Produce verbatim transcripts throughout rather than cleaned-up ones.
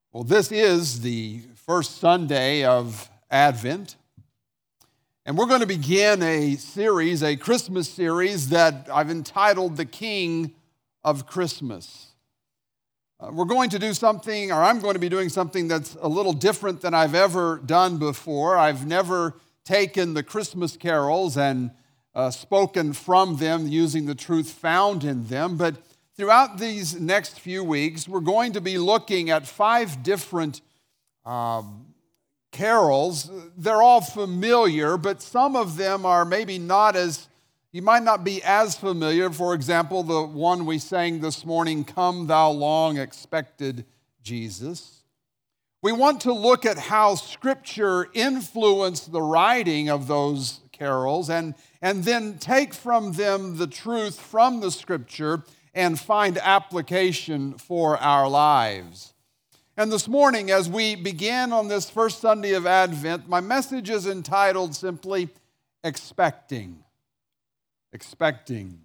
Well, this is the first Sunday of Advent, and we're going to begin a series, a Christmas series that I've entitled The King of Christmas. Uh, we're going to do something, or I'm going to be doing something that's a little different than I've ever done before. I've never taken the Christmas carols and uh, spoken from them using the truth found in them, but throughout these next few weeks, we're going to be looking at five different um, carols. They're all familiar, but some of them are maybe not as, you might not be as familiar. For example, the one we sang this morning, Come Thou Long Expected Jesus. We want to look at how Scripture influenced the writing of those carols and, and then take from them the truth from the Scripture and find application for our lives. And this morning, as we begin on this first Sunday of Advent, my message is entitled simply, Expecting. Expecting.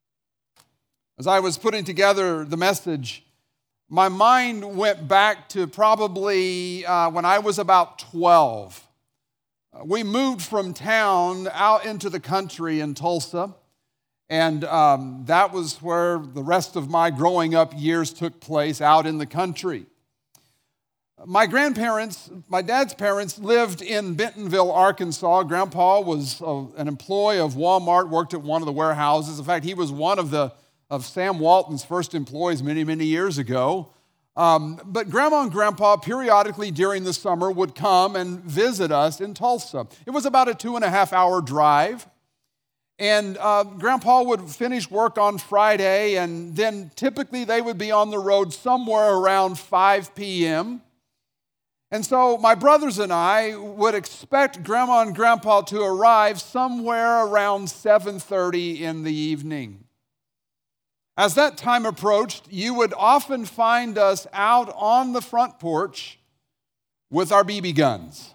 As I was putting together the message, my mind went back to probably uh, when I was about twelve. Uh, we moved from town out into the country in Tulsa. And um, that was where the rest of my growing up years took place, out in the country. My grandparents, my dad's parents, lived in Bentonville, Arkansas. Grandpa was uh, an employee of Walmart, worked at one of the warehouses. In fact, he was one of the of Sam Walton's first employees many, many years ago. Um, but Grandma and Grandpa periodically during the summer would come and visit us in Tulsa. It was about a two and a half hour drive. And uh, Grandpa would finish work on Friday, and then typically they would be on the road somewhere around five p.m. And so my brothers and I would expect Grandma and Grandpa to arrive somewhere around seven thirty in the evening. As that time approached, you would often find us out on the front porch with our B B guns.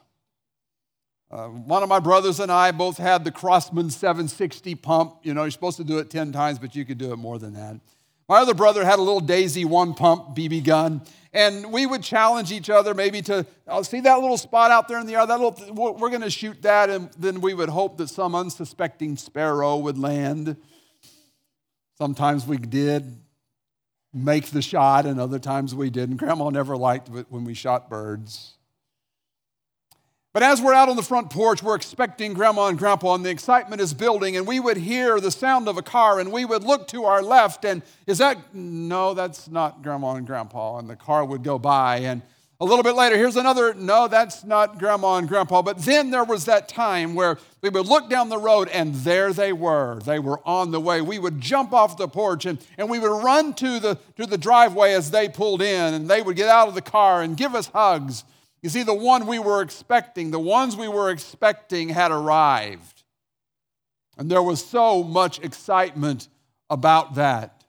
Uh, one of my brothers and I both had the Crossman seven sixty pump. You know, you're supposed to do it ten times, but you could do it more than that. My other brother had a little Daisy one pump B B gun, and we would challenge each other maybe to, oh, see that little spot out there in the yard, that little, we're going to shoot that, and then we would hope that some unsuspecting sparrow would land. Sometimes we did make the shot, and other times we didn't. Grandma never liked it when we shot birds. But as we're out on the front porch, we're expecting Grandma and Grandpa, and the excitement is building, and we would hear the sound of a car, and we would look to our left, and is that, no, that's not Grandma and Grandpa, and the car would go by, and a little bit later, here's another, no, that's not Grandma and Grandpa, but then there was that time where we would look down the road, and there they were. They were on the way. We would jump off the porch, and, and we would run to the, to the driveway as they pulled in, and they would get out of the car and give us hugs. You see, the one we were expecting, the ones we were expecting had arrived. And there was so much excitement about that.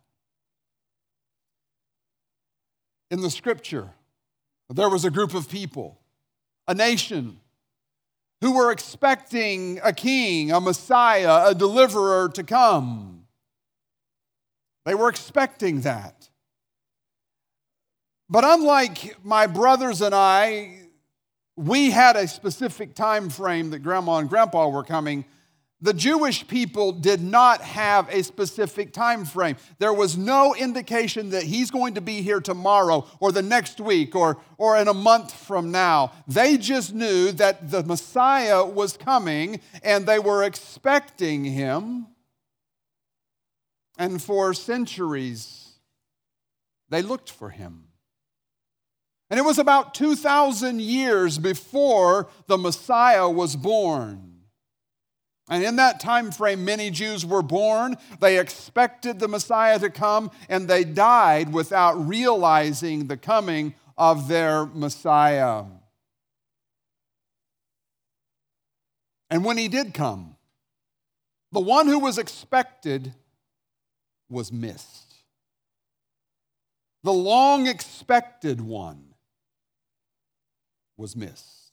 In the Scripture, there was a group of people, a nation, who were expecting a king, a Messiah, a deliverer to come. They were expecting that. But unlike my brothers and I, we had a specific time frame that Grandma and Grandpa were coming. The Jewish people did not have a specific time frame. There was no indication that he's going to be here tomorrow or the next week or, or in a month from now. They just knew that the Messiah was coming and they were expecting him. And for centuries, they looked for him. And it was about two thousand years before the Messiah was born. And in that time frame, many Jews were born. They expected the Messiah to come, and they died without realizing the coming of their Messiah. And when he did come, the one who was expected was missed. The long expected one was missed.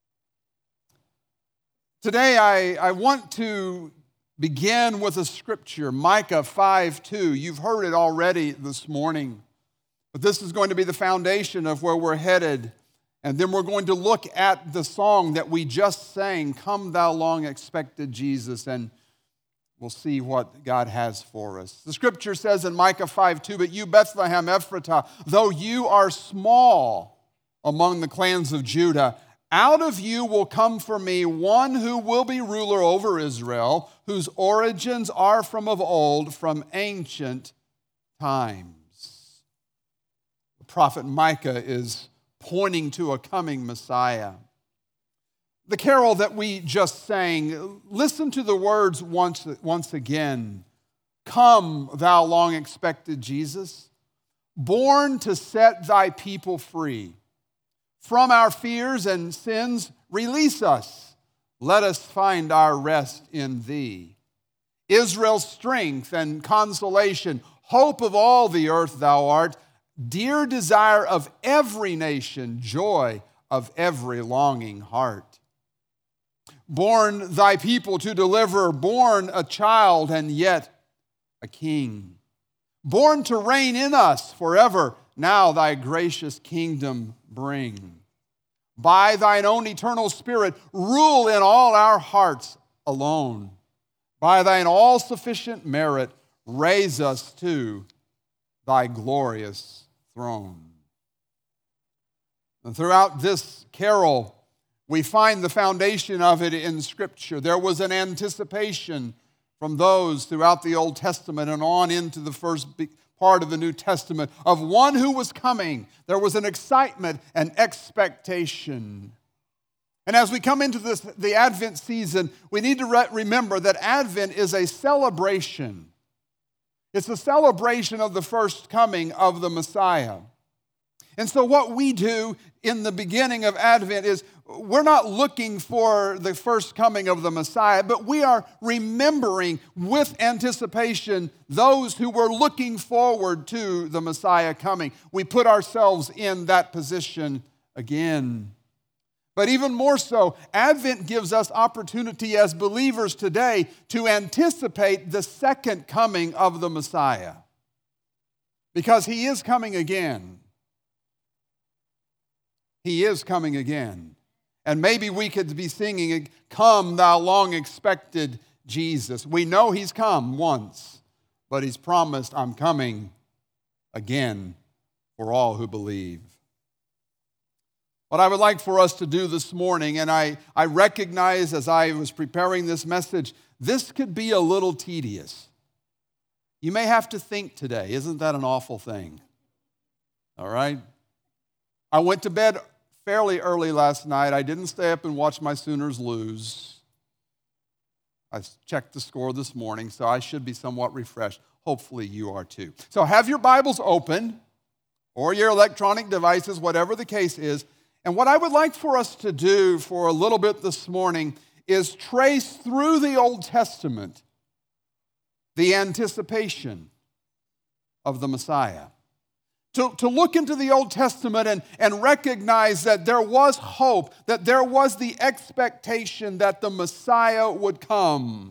Today, I, I want to begin with a scripture, Micah five two. You've heard it already this morning. But this is going to be the foundation of where we're headed. And then we're going to look at the song that we just sang, Come Thou Long Expected Jesus, and we'll see what God has for us. The scripture says in Micah five two, But you, Bethlehem Ephratah, though you are small among the clans of Judah, out of you will come for me one who will be ruler over Israel, whose origins are from of old, from ancient times. The prophet Micah is pointing to a coming Messiah. The carol that we just sang, listen to the words once, once again. Come, thou long expected Jesus, born to set thy people free. From our fears and sins, release us. Let us find our rest in thee. Israel's strength and consolation, hope of all the earth thou art, dear desire of every nation, joy of every longing heart. Born thy people to deliver, born a child and yet a king. Born to reign in us forever, now thy gracious kingdom bring. By thine own eternal Spirit, rule in all our hearts alone. By thine all-sufficient merit, raise us to thy glorious throne. And throughout this carol, we find the foundation of it in Scripture. There was an anticipation from those throughout the Old Testament and on into the first part of the New Testament of one who was coming. There was an excitement and expectation. And as we come into this, the Advent season, we need to re- remember that Advent is a celebration. It's a celebration of the first coming of the Messiah. And so what we do in the beginning of Advent is we're not looking for the first coming of the Messiah, but we are remembering with anticipation those who were looking forward to the Messiah coming. We put ourselves in that position again. But even more so, Advent gives us opportunity as believers today to anticipate the second coming of the Messiah. Because he is coming again. He is coming again. And maybe we could be singing, Come, thou long expected Jesus. We know he's come once, but he's promised, I'm coming again for all who believe. What I would like for us to do this morning, and I, I recognize as I was preparing this message, this could be a little tedious. You may have to think today. Isn't that an awful thing? All right? I went to bed fairly early last night. I didn't stay up and watch my Sooners lose. I checked the score this morning, so I should be somewhat refreshed. Hopefully you are too. So have your Bibles open or your electronic devices, whatever the case is. And what I would like for us to do for a little bit this morning is trace through the Old Testament the anticipation of the Messiah. To, to look into the Old Testament and, and recognize that there was hope, that there was the expectation that the Messiah would come.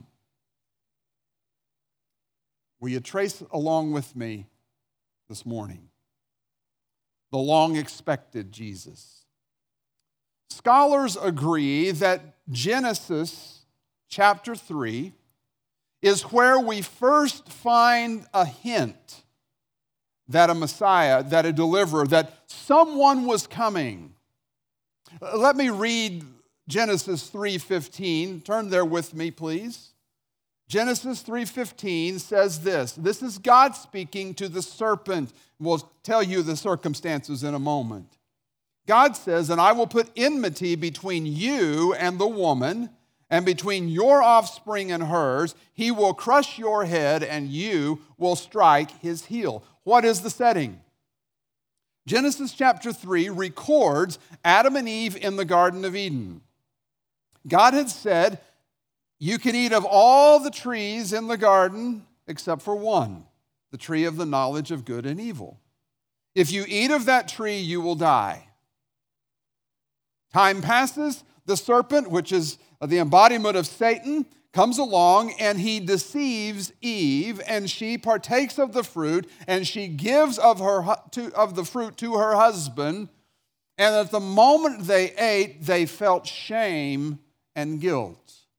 Will you trace along with me this morning? The long-expected Jesus. Scholars agree that Genesis chapter three is where we first find a hint that a Messiah, that a deliverer, that someone was coming. Let me read Genesis three fifteen. Turn there with me, please. Genesis three fifteen says this. This is God speaking to the serpent. We'll tell you the circumstances in a moment. God says, and I will put enmity between you and the woman, and between your offspring and hers. He will crush your head, and you will strike his heel. What is the setting? Genesis chapter three records Adam and Eve in the Garden of Eden. God had said, you can eat of all the trees in the garden except for one, the tree of the knowledge of good and evil. If you eat of that tree, you will die. Time passes. The serpent, which is the embodiment of Satan, comes along and he deceives Eve, and she partakes of the fruit, and she gives of, her, to, of the fruit to her husband. And at the moment they ate, they felt shame and guilt.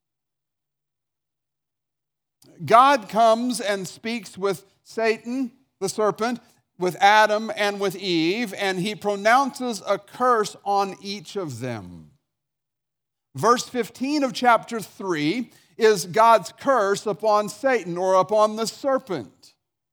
God comes and speaks with Satan, the serpent, with Adam and with Eve, and he pronounces a curse on each of them. Verse fifteen of chapter three is God's curse upon Satan or upon the serpent.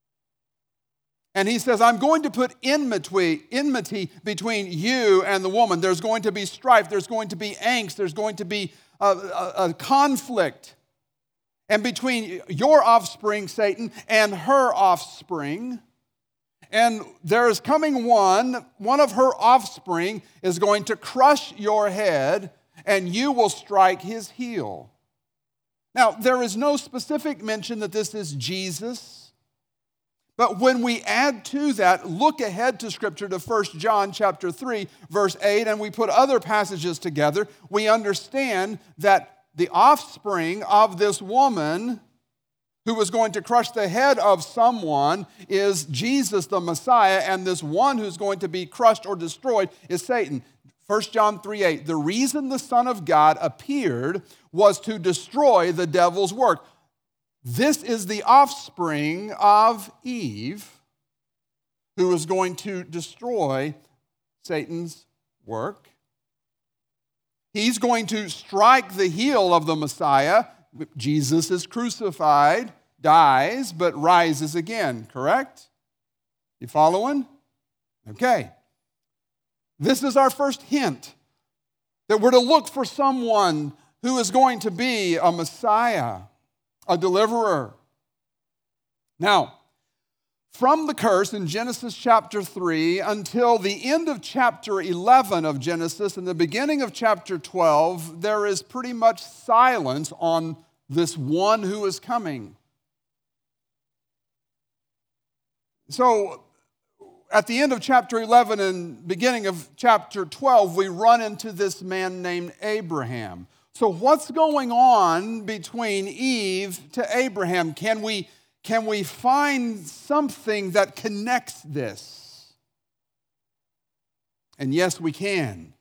And he says, I'm going to put enmity, enmity between you and the woman. There's going to be strife. There's going to be angst. There's going to be a, a, a conflict. And between your offspring, Satan, and her offspring. And there is coming one, one of her offspring is going to crush your head, and you will strike his heel. Now, there is no specific mention that this is Jesus. But when we add to that, look ahead to Scripture to First John chapter three, verse eight, and we put other passages together, we understand that the offspring of this woman who was going to crush the head of someone is Jesus the Messiah, and this one who's going to be crushed or destroyed is Satan. First John three eight, the reason the Son of God appeared was to destroy the devil's work. This is the offspring of Eve who is going to destroy Satan's work. He's going to strike the heel of the Messiah. Jesus is crucified, dies, but rises again, correct? You following? Okay. This is our first hint that we're to look for someone who is going to be a Messiah, a deliverer. Now, from the curse in Genesis chapter three until the end of chapter eleven of Genesis and the beginning of chapter twelve, there is pretty much silence on this one who is coming. So, at the end of chapter eleven and beginning of chapter twelve, we run into this man named Abraham. So what's going on between Eve to Abraham? Can we Can we find something that connects this? And yes, we can.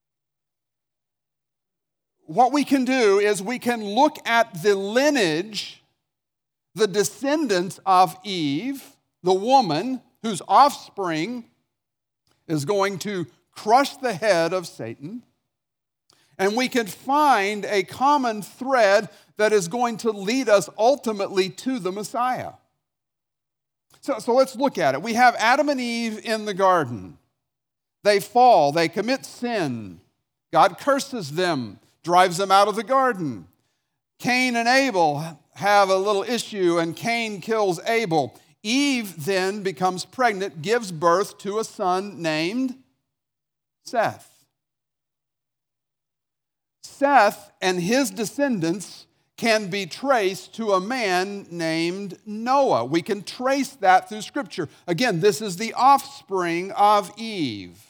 What we can do is we can look at the lineage, the descendants of Eve, the woman whose offspring is going to crush the head of Satan. And we can find a common thread that is going to lead us ultimately to the Messiah. So, so let's look at it. We have Adam and Eve in the garden. They fall, they commit sin. God curses them, drives them out of the garden. Cain and Abel have a little issue, and Cain kills Abel. Eve then becomes pregnant, gives birth to a son named Seth. Seth and his descendants can be traced to a man named Noah. We can trace that through Scripture. Again, this is the offspring of Eve.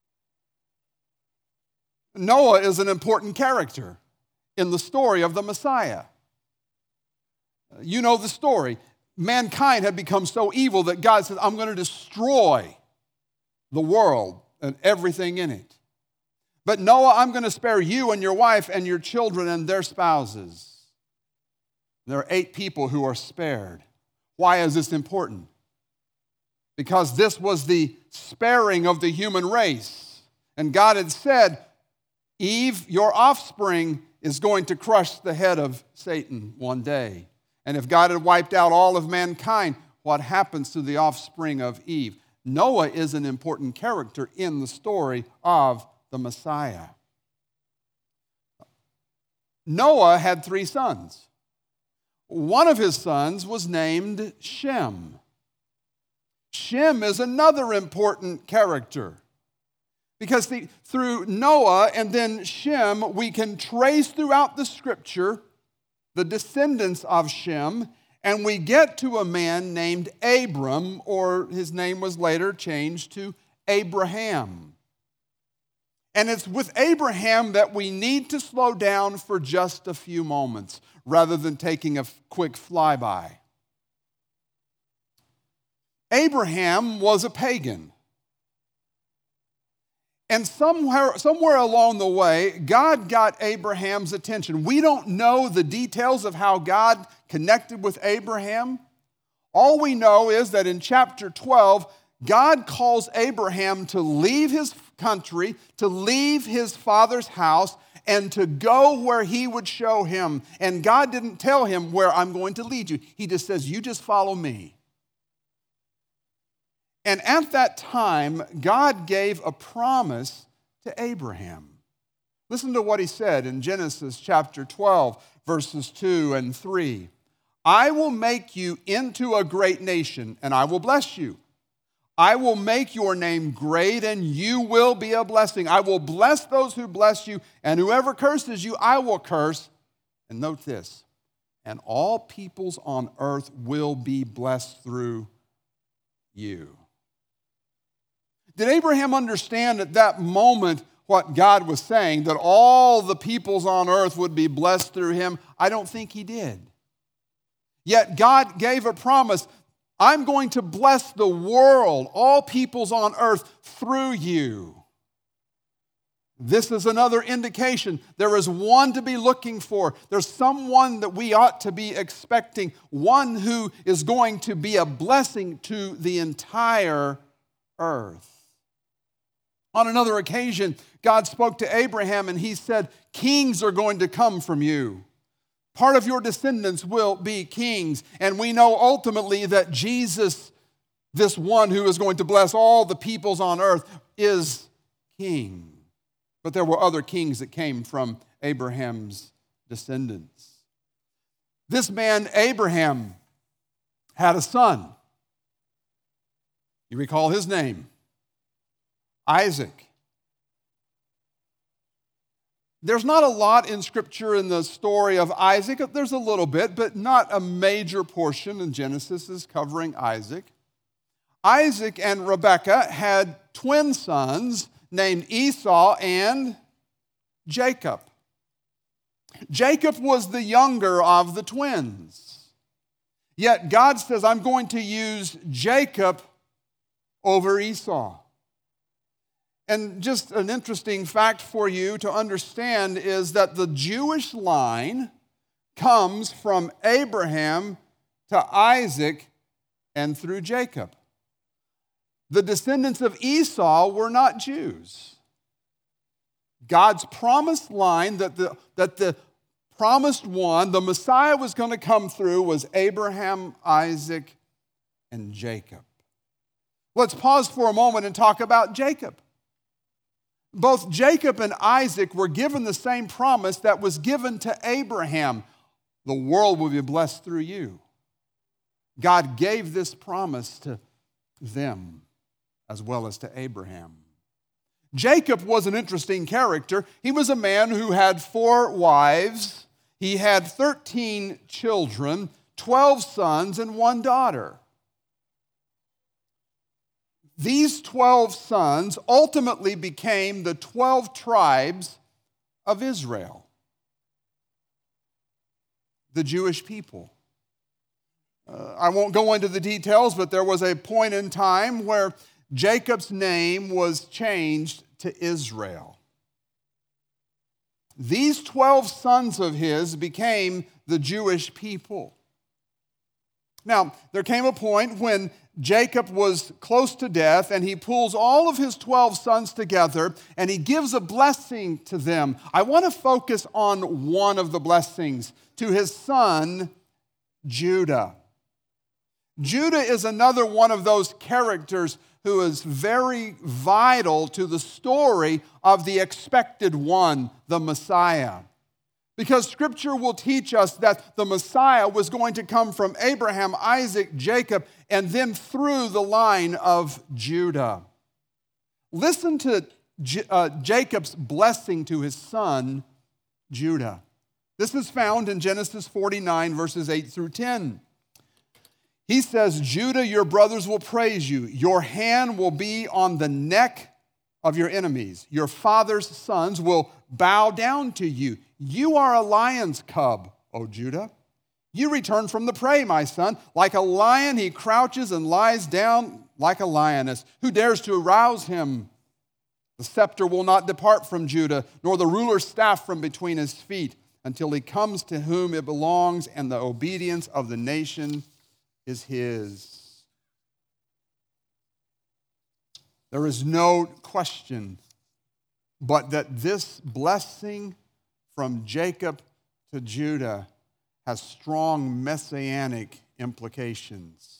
Noah is an important character in the story of the Messiah. You know the story. Mankind had become so evil that God said, I'm going to destroy the world and everything in it. But Noah, I'm going to spare you and your wife and your children and their spouses. There are eight people who are spared. Why is this important? Because this was the sparing of the human race. And God had said, Eve, your offspring is going to crush the head of Satan one day. And if God had wiped out all of mankind, what happens to the offspring of Eve? Noah is an important character in the story of the Messiah. Noah had three sons. One of his sons was named Shem. Shem is another important character because the, through Noah and then Shem, we can trace throughout the Scripture the descendants of Shem, and we get to a man named Abram, or his name was later changed to Abraham. And it's with Abraham that we need to slow down for just a few moments rather than taking a quick flyby. Abraham was a pagan. And somewhere, somewhere along the way, God got Abraham's attention. We don't know the details of how God connected with Abraham. All we know is that in chapter twelve, God calls Abraham to leave his country, to leave his father's house, and to go where he would show him. And God didn't tell him where I'm going to lead you. He just says, you just follow me. And at that time, God gave a promise to Abraham. Listen to what he said in Genesis chapter twelve, verses two and three. I will make you into a great nation, and I will bless you. I will make your name great, and you will be a blessing. I will bless those who bless you, and whoever curses you, I will curse. And note this, and all peoples on earth will be blessed through you. Did Abraham understand at that moment what God was saying, that all the peoples on earth would be blessed through him? I don't think he did. Yet God gave a promise. I'm going to bless the world, all peoples on earth, through you. This is another indication. There is one to be looking for. There's someone that we ought to be expecting, one who is going to be a blessing to the entire earth. On another occasion, God spoke to Abraham and he said, kings are going to come from you. Part of your descendants will be kings. And we know ultimately that Jesus, this one who is going to bless all the peoples on earth, is king. But there were other kings that came from Abraham's descendants. This man, Abraham, had a son. You recall his name? Isaac. There's not a lot in Scripture in the story of Isaac. There's a little bit, but not a major portion in Genesis is covering Isaac. Isaac and Rebekah had twin sons named Esau and Jacob. Jacob was the younger of the twins. Yet God says, I'm going to use Jacob over Esau. And just an interesting fact for you to understand is that the Jewish line comes from Abraham to Isaac and through Jacob. The descendants of Esau were not Jews. God's promised line that the, that the promised one, the Messiah was going to come through, was Abraham, Isaac, and Jacob. Let's pause for a moment and talk about Jacob. Both Jacob and Isaac were given the same promise that was given to Abraham. The world will be blessed through you. God gave this promise to them as well as to Abraham. Jacob was an interesting character. He was a man who had four wives. He had thirteen children, twelve sons, and one daughter. These twelve sons ultimately became the twelve tribes of Israel, the Jewish people. Uh, I won't go into the details, but there was a point in time where Jacob's name was changed to Israel. These twelve sons of his became the Jewish people. Now, there came a point when Jacob was close to death, and he pulls all of his twelve sons together, and he gives a blessing to them. I want to focus on one of the blessings, to his son, Judah. Judah is another one of those characters who is very vital to the story of the expected one, the Messiah. Because Scripture will teach us that the Messiah was going to come from Abraham, Isaac, Jacob, and then through the line of Judah. Listen to J- uh, Jacob's blessing to his son, Judah. This is found in Genesis forty-nine, verses eight through ten. He says, Judah, your brothers will praise you. Your hand will be on the neck of your enemies. Your father's sons will bow down to you. You are a lion's cub, O Judah. You return from the prey, my son. Like a lion, he crouches and lies down like a lioness. Who dares to arouse him? The scepter will not depart from Judah, nor the ruler's staff from between his feet, until he comes to whom it belongs, and the obedience of the nation is his. There is no question but that this blessing from Jacob to Judah has strong messianic implications.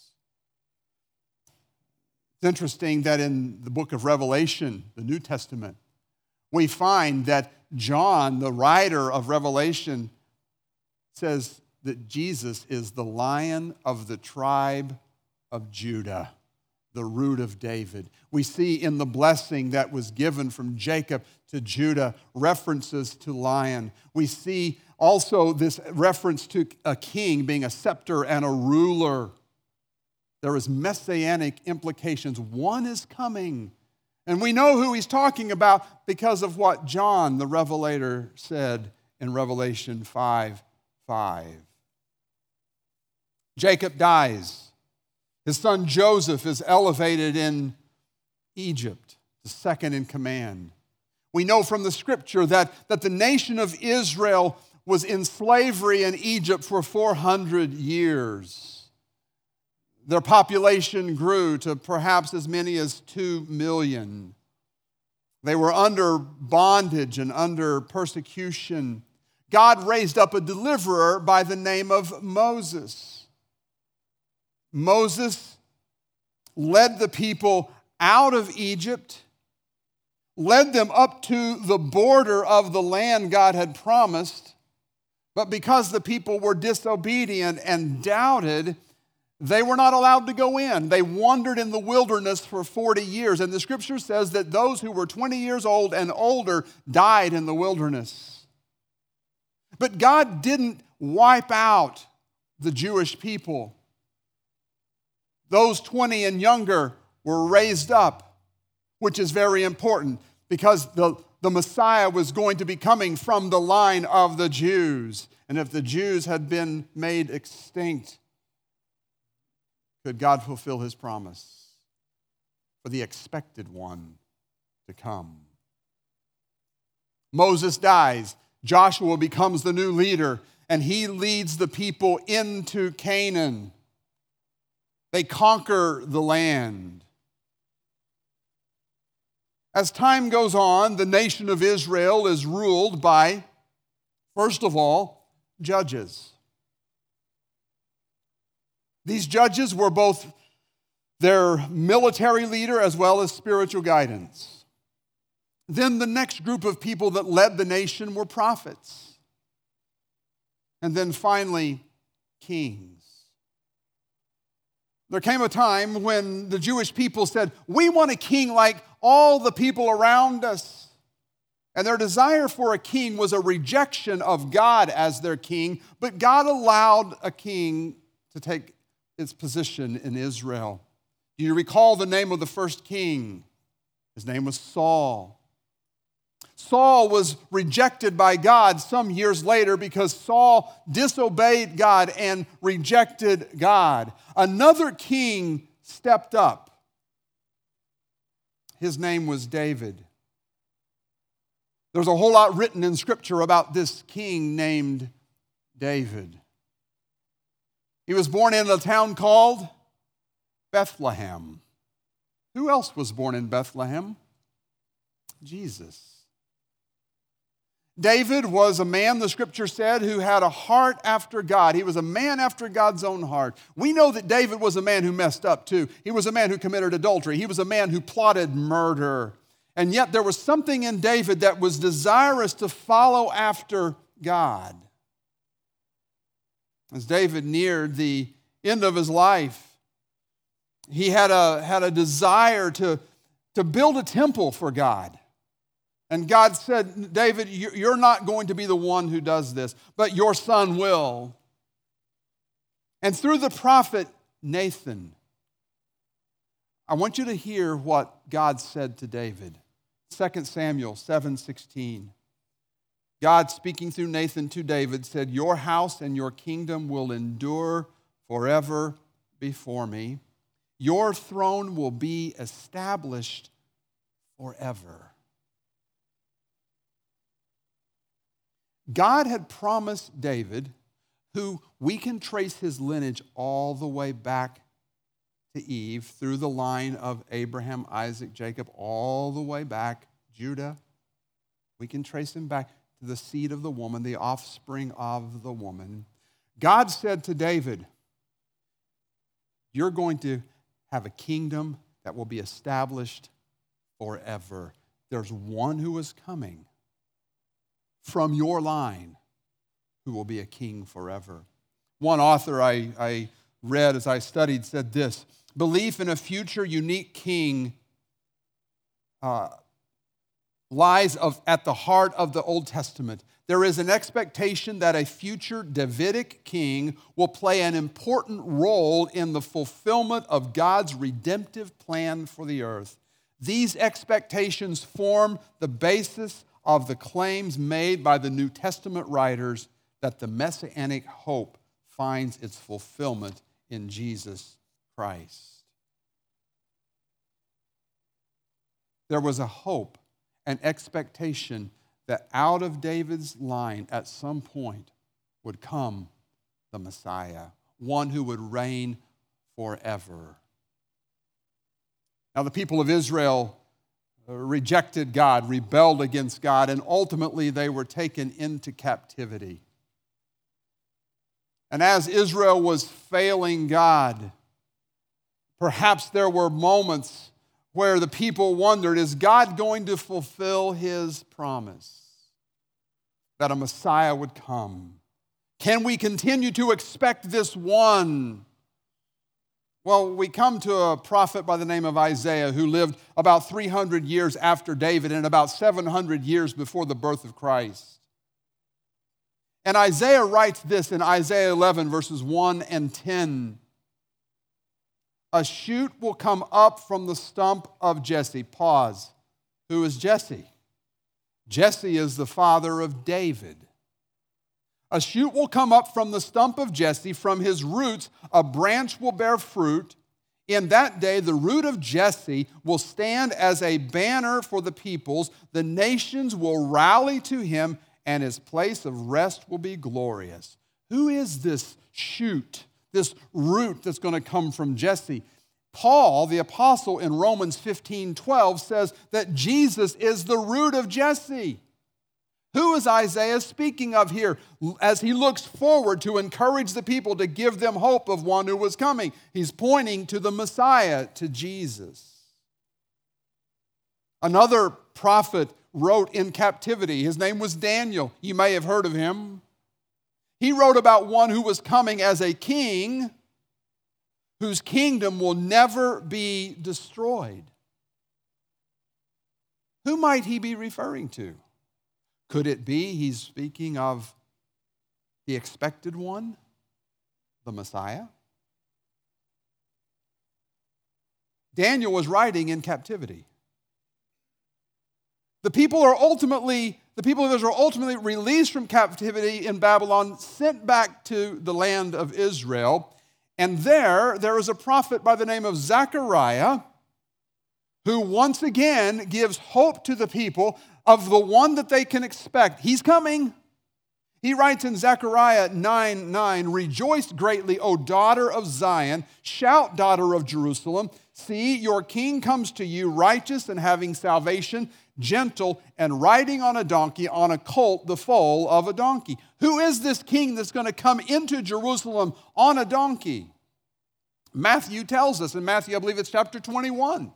It's interesting that in the book of Revelation, the New Testament, we find that John, the writer of Revelation, says that Jesus is the Lion of the tribe of Judah, the root of David. We see in the blessing that was given from Jacob to Judah references to lion. We see also this reference to a king being a scepter and a ruler. There is messianic implications. One is coming. And we know who he's talking about because of what John, the Revelator, said in Revelation five five. Jacob dies. His son Joseph is elevated in Egypt, the second in command. We know from the scripture that, that the nation of Israel was in slavery in Egypt for four hundred years. Their population grew to perhaps as many as two million. They were under bondage and under persecution. God raised up a deliverer by the name of Moses. Moses led the people out of Egypt, led them up to the border of the land God had promised, but because the people were disobedient and doubted, they were not allowed to go in. They wandered in the wilderness for forty years. And the scripture says that those who were twenty years old and older died in the wilderness. But God didn't wipe out the Jewish people. Those twenty and younger were raised up, which is very important because the, the Messiah was going to be coming from the line of the Jews. And if the Jews had been made extinct, could God fulfill his promise for the expected one to come? Moses dies. Joshua becomes the new leader, and he leads the people into Canaan. They conquer the land. As time goes on, the nation of Israel is ruled by, first of all, judges. These judges were both their military leader as well as spiritual guidance. Then the next group of people that led the nation were prophets. And then finally, kings. There came a time when the Jewish people said, we want a king like all the people around us. And their desire for a king was a rejection of God as their king, but God allowed a king to take its position in Israel. Do you recall the name of the first king? His name was Saul. Saul was rejected by God some years later because Saul disobeyed God and rejected God. Another king stepped up. His name was David. There's a whole lot written in Scripture about this king named David. He was born in a town called Bethlehem. Who else was born in Bethlehem? Jesus. David was a man, the scripture said, who had a heart after God. He was a man after God's own heart. We know that David was a man who messed up too. He was a man who committed adultery. He was a man who plotted murder. And yet there was something in David that was desirous to follow after God. As David neared the end of his life, he had a, had a desire to, to build a temple for God. And God said, David, you're not going to be the one who does this, but your son will. And through the prophet Nathan, I want you to hear what God said to David. Second Samuel seven sixteen. God, speaking through Nathan to David, said, "Your house and your kingdom will endure forever before me. Your throne will be established forever." God had promised David, who we can trace his lineage all the way back to Eve, through the line of Abraham, Isaac, Jacob, all the way back, Judah. We can trace him back to the seed of the woman, the offspring of the woman. God said to David, "You're going to have a kingdom that will be established forever. There's one who is coming from your line who will be a king forever." One author I, I read as I studied said this: belief in a future unique king uh, lies of, at the heart of the Old Testament. There is an expectation that a future Davidic king will play an important role in the fulfillment of God's redemptive plan for the earth. These expectations form the basis of the claims made by the New Testament writers that the messianic hope finds its fulfillment in Jesus Christ. There was a hope, an expectation that out of David's line at some point would come the Messiah, one who would reign forever. Now, the people of Israel rejected God, rebelled against God, and ultimately they were taken into captivity. And as Israel was failing God, perhaps there were moments where the people wondered, is God going to fulfill his promise that a Messiah would come? Can we continue to expect this one? Well, we come to a prophet by the name of Isaiah who lived about three hundred years after David and about seven hundred years before the birth of Christ. And Isaiah writes this in Isaiah eleven, verses one and ten. "A shoot will come up from the stump of Jesse." Pause. Who is Jesse? Jesse is the father of David. "A shoot will come up from the stump of Jesse, from his roots a branch will bear fruit. In that day the root of Jesse will stand as a banner for the peoples. The nations will rally to him, and his place of rest will be glorious." Who is this shoot, this root that's going to come from Jesse? Paul, the apostle, in Romans fifteen twelve says that Jesus is the root of Jesse. Who is Isaiah speaking of here as he looks forward to encourage the people, to give them hope of one who was coming? He's pointing to the Messiah, to Jesus. Another prophet wrote in captivity. His name was Daniel. You may have heard of him. He wrote about one who was coming as a king whose kingdom will never be destroyed. Who might he be referring to? Could it be he's speaking of the expected one, the Messiah? Daniel was writing in captivity. The people are ultimately, the people of Israel are ultimately released from captivity in Babylon, sent back to the land of Israel. And there, there is a prophet by the name of Zechariah who once again gives hope to the people of the one that they can expect. He's coming. He writes in Zechariah nine nine, "Rejoice greatly, O daughter of Zion. Shout, daughter of Jerusalem. See, your king comes to you, righteous and having salvation, gentle and riding on a donkey, on a colt, the foal of a donkey." Who is this king that's going to come into Jerusalem on a donkey? Matthew tells us in Matthew, I believe it's chapter twenty-one.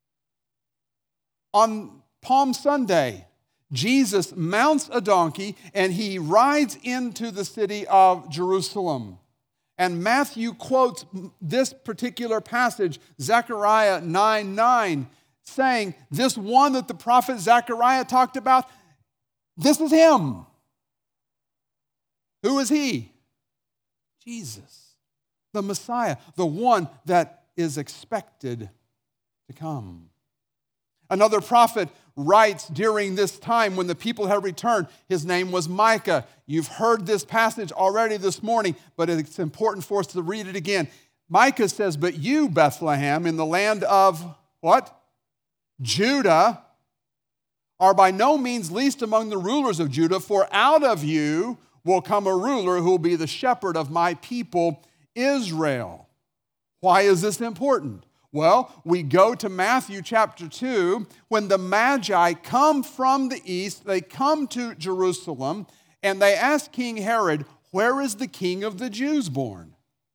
On Palm Sunday, Jesus mounts a donkey and he rides into the city of Jerusalem. And Matthew quotes this particular passage, Zechariah nine nine, saying, this one that the prophet Zechariah talked about, this is him. Who is he? Jesus, the Messiah, the one that is expected to come. Another prophet writes during this time when the people had returned. His name was Micah. You've heard this passage already this morning, but it's important for us to read it again. Micah says, "But you, Bethlehem, in the land of," what? "Judah, are by no means least among the rulers of Judah, for out of you will come a ruler who will be the shepherd of my people Israel." Why is this important? Well, we go to Matthew chapter two, when the Magi come from the east, they come to Jerusalem, and they ask King Herod, "Where is the King of the Jews born?"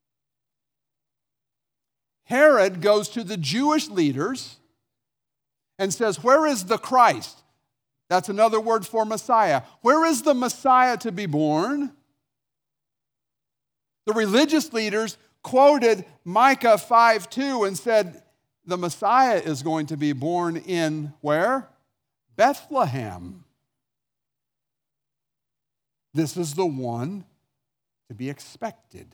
Herod goes to the Jewish leaders and says, "Where is the Christ?" That's another word for Messiah. Where is the Messiah to be born? The religious leaders quoted Micah five two and said, the Messiah is going to be born in where? Bethlehem. This is the one to be expected.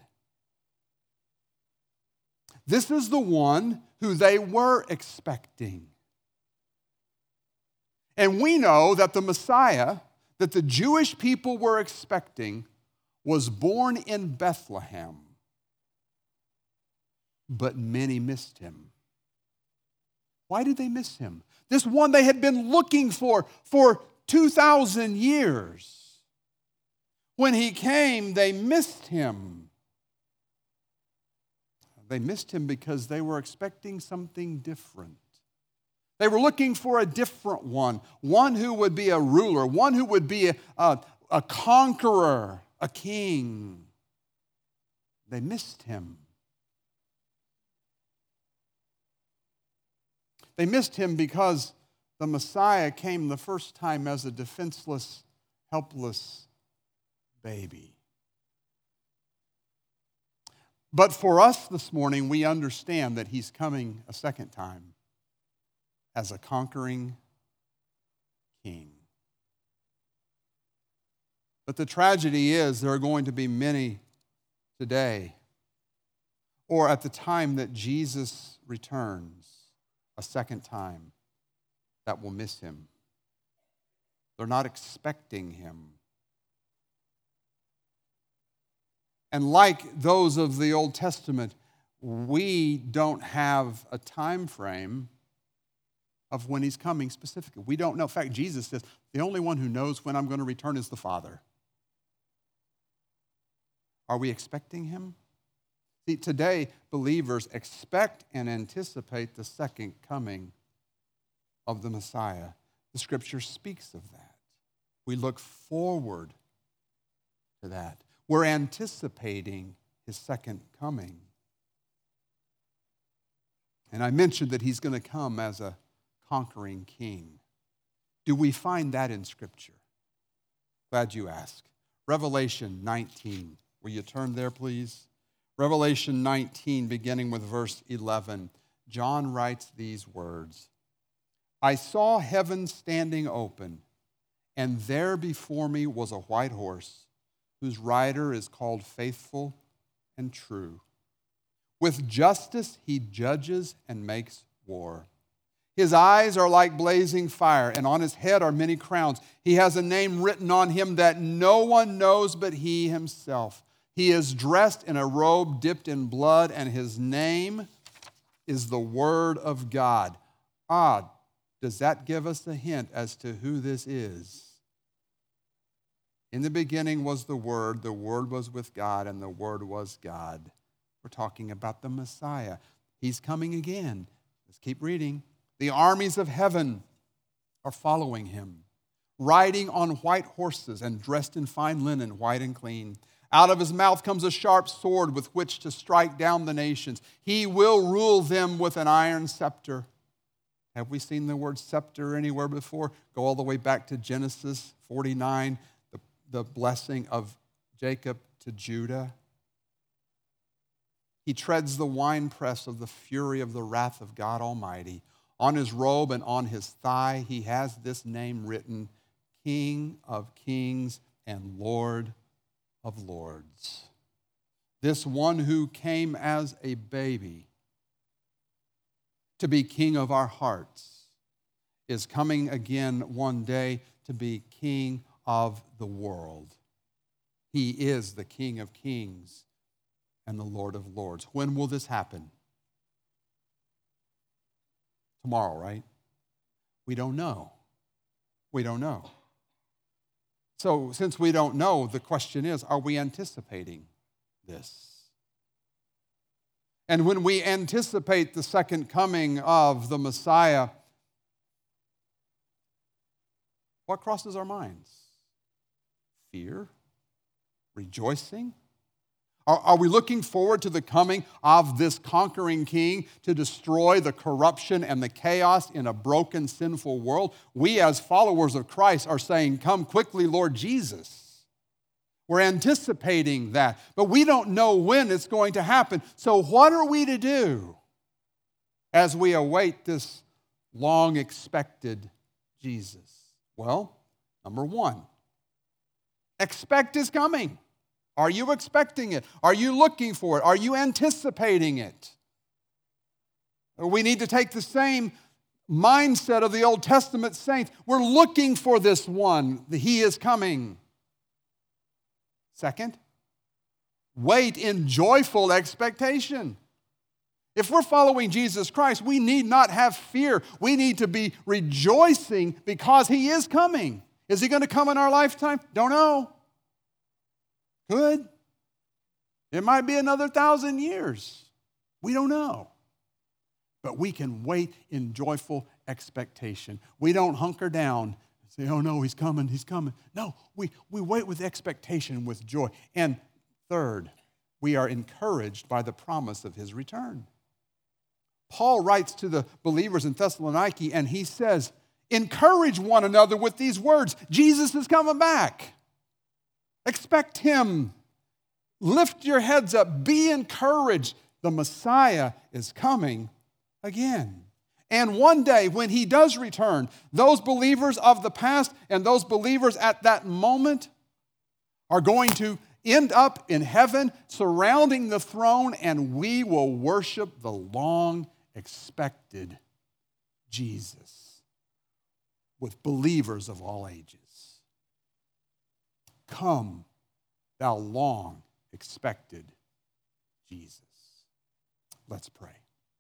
This is the one who they were expecting. And we know that the Messiah that the Jewish people were expecting was born in Bethlehem. But many missed him. Why did they miss him? This one they had been looking for for two thousand years. When he came, they missed him. They missed him because they were expecting something different. They were looking for a different one, one who would be a ruler, one who would be a, a, a conqueror, a king. They missed him. They missed him because the Messiah came the first time as a defenseless, helpless baby. But for us this morning, we understand that he's coming a second time as a conquering king. But the tragedy is there are going to be many today, or at the time that Jesus returns a second time, that will miss him. They're not expecting him. And like those of the Old Testament, we don't have a time frame of when he's coming specifically. We don't know. In fact, Jesus says, the only one who knows when I'm going to return is the Father. Are we expecting him? See, today, believers expect and anticipate the second coming of the Messiah. The Scripture speaks of that. We look forward to that. We're anticipating his second coming. And I mentioned that he's going to come as a conquering king. Do we find that in Scripture? Glad you asked. Revelation nineteen. Will you turn there, please? Revelation nineteen, beginning with verse eleven. John writes these words. I saw heaven standing open, and there before me was a white horse, whose rider is called Faithful and True. With justice he judges and makes war. His eyes are like blazing fire, and on his head are many crowns. He has a name written on him that no one knows but he himself. He is dressed in a robe dipped in blood, and his name is the Word of God. Ah, does that give us a hint as to who this is? In the beginning was the Word, the Word was with God, and the Word was God. We're talking about the Messiah. He's coming again. Let's keep reading. The armies of heaven are following him, riding on white horses and dressed in fine linen, white and clean. Out of his mouth comes a sharp sword with which to strike down the nations. He will rule them with an iron scepter. Have we seen the word scepter anywhere before? Go all the way back to Genesis forty-nine, the, the blessing of Jacob to Judah. He treads the winepress of the fury of the wrath of God Almighty. On his robe and on his thigh, he has this name written, King of Kings and Lord of Lords. This one who came as a baby to be king of our hearts is coming again one day to be King of the world. He is the King of kings and the Lord of lords. When will this happen? Tomorrow, right? We don't know. We don't know. So since we don't know, the question is, are we anticipating this? And when we anticipate the second coming of the Messiah, what crosses our minds? Fear? Rejoicing? Are, are we looking forward to the coming of this conquering king to destroy the corruption and the chaos in a broken, sinful world? We as followers of Christ are saying, come quickly, Lord Jesus. We're anticipating that, but we don't know when it's going to happen. So what are we to do as we await this long-expected Jesus? Well, number one, expect his coming. Are you expecting it? Are you looking for it? Are you anticipating it? We need to take the same mindset of the Old Testament saints. We're looking for this one. He is coming. Second, wait in joyful expectation. If we're following Jesus Christ, we need not have fear. We need to be rejoicing because he is coming. Is he going to come in our lifetime? Don't know. Could. It might be another thousand years. We don't know. But we can wait in joyful expectation. We don't hunker down and say, oh no, he's coming, he's coming. No, we, we wait with expectation, with joy. And third, we are encouraged by the promise of his return. Paul writes to the believers in Thessaloniki, and he says, encourage one another with these words. Jesus is coming back. Expect him. Lift your heads up. Be encouraged. The Messiah is coming again. And one day when he does return, those believers of the past and those believers at that moment are going to end up in heaven surrounding the throne, and we will worship the long-expected Jesus with believers of all ages. Come, thou long-expected Jesus. Let's pray.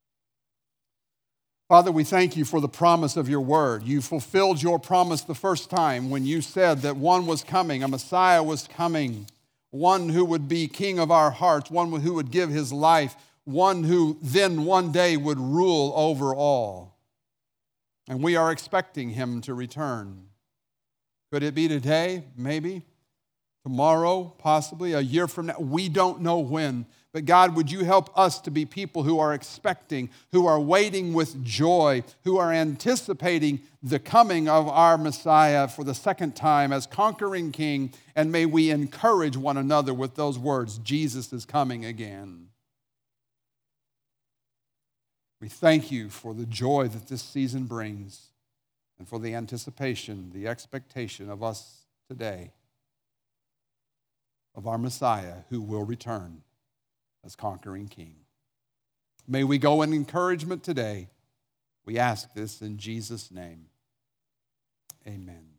Father, we thank you for the promise of your word. You fulfilled your promise the first time when you said that one was coming, a Messiah was coming, one who would be king of our hearts, one who would give his life, one who then one day would rule over all. And we are expecting him to return. Could it be today? Maybe. Tomorrow, possibly, a year from now. We don't know when. But God, would you help us to be people who are expecting, who are waiting with joy, who are anticipating the coming of our Messiah for the second time as conquering king, and may we encourage one another with those words, Jesus is coming again. We thank you for the joy that this season brings and for the anticipation, the expectation of us today of our Messiah who will return as conquering king. May we go in encouragement today. We ask this in Jesus' name. Amen.